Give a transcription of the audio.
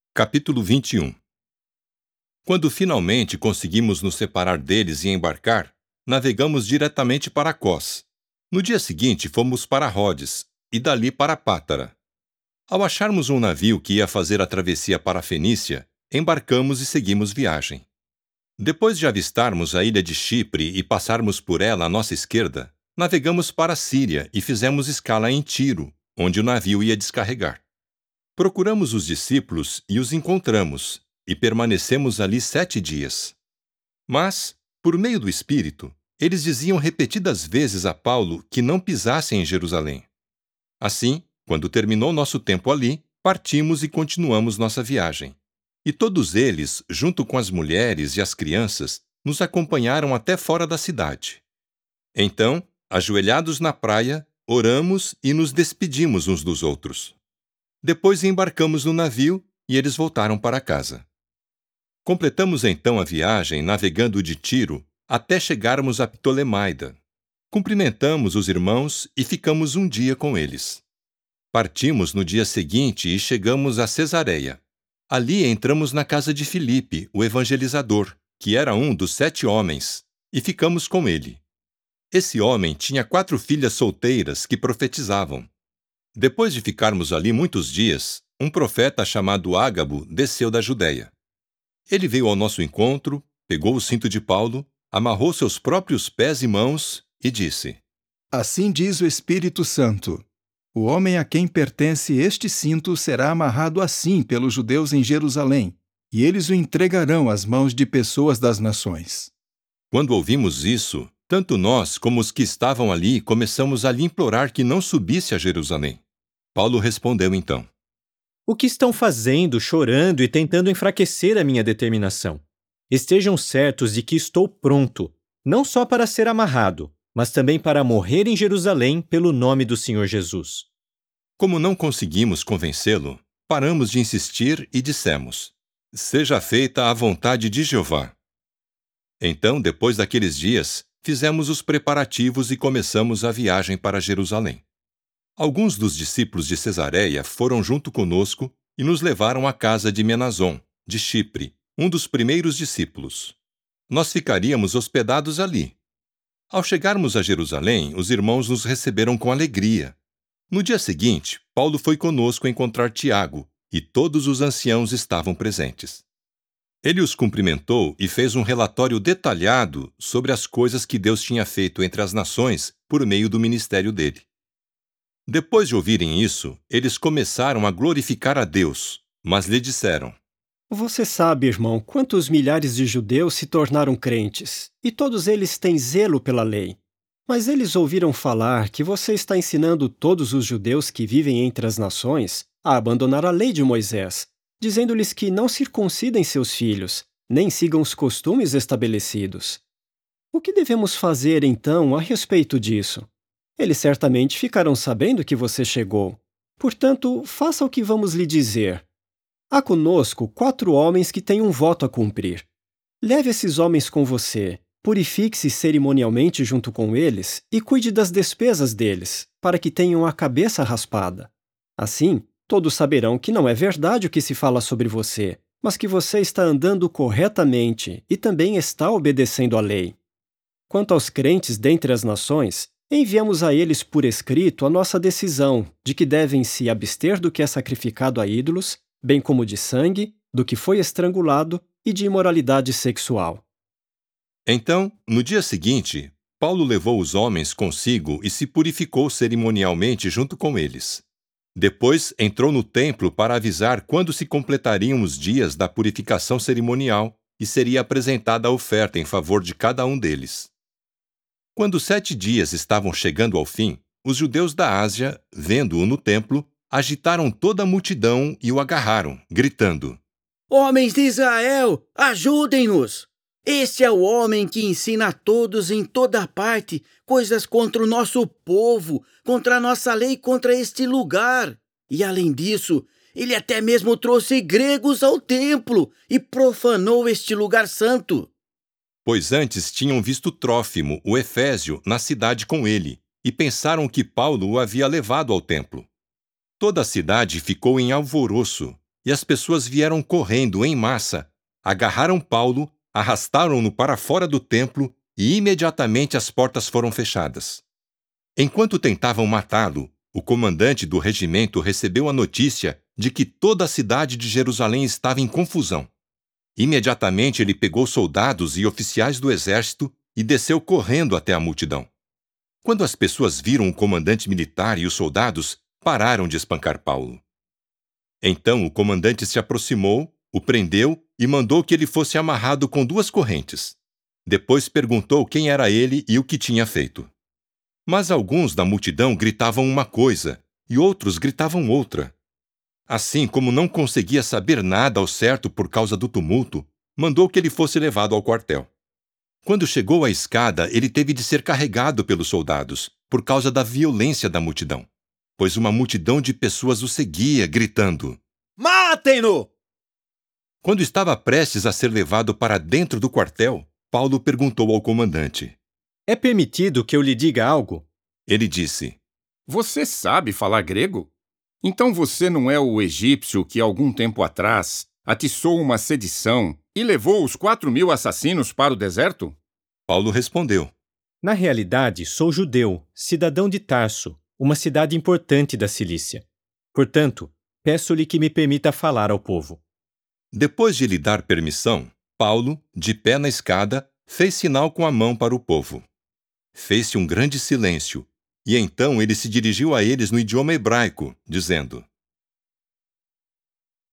Capítulo 21. Quando finalmente conseguimos nos separar deles e embarcar, navegamos diretamente para Cós. No dia seguinte fomos para Rhodes, e dali para Pátara. Ao acharmos um navio que ia fazer a travessia para a Fenícia, embarcamos e seguimos viagem. Depois de avistarmos a ilha de Chipre e passarmos por ela à nossa esquerda, navegamos para a Síria e fizemos escala em Tiro, onde o navio ia descarregar. Procuramos os discípulos e os encontramos, e permanecemos ali 7 dias. Mas, por meio do Espírito, eles diziam repetidas vezes a Paulo que não pisasse em Jerusalém. Assim, quando terminou nosso tempo ali, partimos e continuamos nossa viagem. E todos eles, junto com as mulheres e as crianças, nos acompanharam até fora da cidade. Então, ajoelhados na praia, oramos e nos despedimos uns dos outros. Depois embarcamos no navio e eles voltaram para casa. Completamos então a viagem navegando de Tiro até chegarmos a Ptolemaida. Cumprimentamos os irmãos e ficamos um dia com eles. Partimos no dia seguinte e chegamos a Cesareia. Ali entramos na casa de Filipe, o evangelizador, que era um dos 7 homens, e ficamos com ele. Esse homem tinha 4 filhas solteiras que profetizavam. Depois de ficarmos ali muitos dias, um profeta chamado Ágabo desceu da Judéia. Ele veio ao nosso encontro, pegou o cinto de Paulo, amarrou seus próprios pés e mãos e disse: Assim diz o Espírito Santo: o homem a quem pertence este cinto será amarrado assim pelos judeus em Jerusalém, e eles o entregarão às mãos de pessoas das nações. Quando ouvimos isso, tanto nós como os que estavam ali começamos a lhe implorar que não subisse a Jerusalém. Paulo respondeu então: O que estão fazendo, chorando e tentando enfraquecer a minha determinação? Estejam certos de que estou pronto, não só para ser amarrado, mas também para morrer em Jerusalém pelo nome do Senhor Jesus. Como não conseguimos convencê-lo, paramos de insistir e dissemos: Seja feita a vontade de Jeová. Então, depois daqueles dias, fizemos os preparativos e começamos a viagem para Jerusalém. Alguns dos discípulos de Cesareia foram junto conosco e nos levaram à casa de Menazon, de Chipre, um dos primeiros discípulos. Nós ficaríamos hospedados ali. Ao chegarmos a Jerusalém, os irmãos nos receberam com alegria. No dia seguinte, Paulo foi conosco encontrar Tiago, e todos os anciãos estavam presentes. Ele os cumprimentou e fez um relatório detalhado sobre as coisas que Deus tinha feito entre as nações por meio do ministério dele. Depois de ouvirem isso, eles começaram a glorificar a Deus, mas lhe disseram: Você sabe, irmão, quantos milhares de judeus se tornaram crentes, e todos eles têm zelo pela lei. Mas eles ouviram falar que você está ensinando todos os judeus que vivem entre as nações a abandonar a lei de Moisés, dizendo-lhes que não circuncidem seus filhos, nem sigam os costumes estabelecidos. O que devemos fazer, então, a respeito disso? Eles certamente ficarão sabendo que você chegou. Portanto, faça o que vamos lhe dizer. Há conosco 4 homens que têm um voto a cumprir. Leve esses homens com você, purifique-se cerimonialmente junto com eles e cuide das despesas deles, para que tenham a cabeça raspada. Assim, todos saberão que não é verdade o que se fala sobre você, mas que você está andando corretamente e também está obedecendo à lei. Quanto aos crentes dentre as nações, enviamos a eles por escrito a nossa decisão de que devem se abster do que é sacrificado a ídolos, bem como de sangue, do que foi estrangulado e de imoralidade sexual. Então, no dia seguinte, Paulo levou os homens consigo e se purificou cerimonialmente junto com eles. Depois entrou no templo para avisar quando se completariam os dias da purificação cerimonial e seria apresentada a oferta em favor de cada um deles. Quando os 7 dias estavam chegando ao fim, os judeus da Ásia, vendo-o no templo, agitaram toda a multidão e o agarraram, gritando: Homens de Israel, ajudem-nos! Este é o homem que ensina a todos em toda parte coisas contra o nosso povo, contra a nossa lei, contra este lugar. E além disso, ele até mesmo trouxe gregos ao templo e profanou este lugar santo. Pois antes tinham visto Trófimo, o Efésio, na cidade com ele, e pensaram que Paulo o havia levado ao templo. Toda a cidade ficou em alvoroço, e as pessoas vieram correndo em massa, agarraram Paulo, arrastaram-no para fora do templo e imediatamente as portas foram fechadas. Enquanto tentavam matá-lo, o comandante do regimento recebeu a notícia de que toda a cidade de Jerusalém estava em confusão. Imediatamente ele pegou soldados e oficiais do exército e desceu correndo até a multidão. Quando as pessoas viram o comandante militar e os soldados, pararam de espancar Paulo. Então o comandante se aproximou, o prendeu e mandou que ele fosse amarrado com 2 correntes. Depois perguntou quem era ele e o que tinha feito. Mas alguns da multidão gritavam uma coisa e outros gritavam outra. Assim, como não conseguia saber nada ao certo por causa do tumulto, mandou que ele fosse levado ao quartel. Quando chegou à escada, ele teve de ser carregado pelos soldados, por causa da violência da multidão, pois uma multidão de pessoas o seguia, gritando: Matem-no! Quando estava prestes a ser levado para dentro do quartel, Paulo perguntou ao comandante. É permitido que eu lhe diga algo? Ele disse: Você sabe falar grego? Então você não é o egípcio que, algum tempo atrás, atiçou uma sedição e levou os 4.000 assassinos para o deserto? Paulo respondeu: Na realidade, sou judeu, cidadão de Tarso, uma cidade importante da Cilícia. Portanto, peço-lhe que me permita falar ao povo. Depois de lhe dar permissão, Paulo, de pé na escada, fez sinal com a mão para o povo. Fez-se um grande silêncio, e então ele se dirigiu a eles no idioma hebraico, dizendo: